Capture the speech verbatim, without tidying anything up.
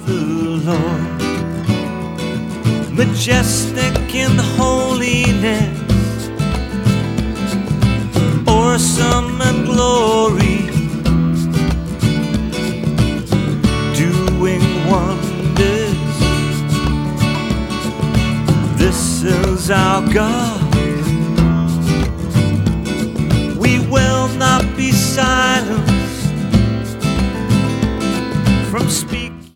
the Lord, majestic in holiness, awesome in glory, doing wonders. This is our God.